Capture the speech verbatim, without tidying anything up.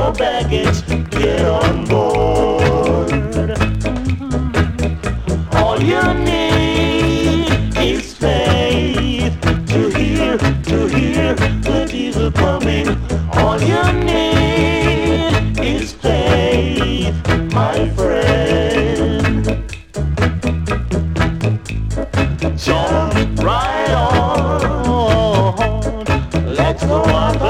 no baggage, get on board. All you need is faith to hear, to hear the diesel coming. All you need is faith, my friend. Jump right on, let's go up.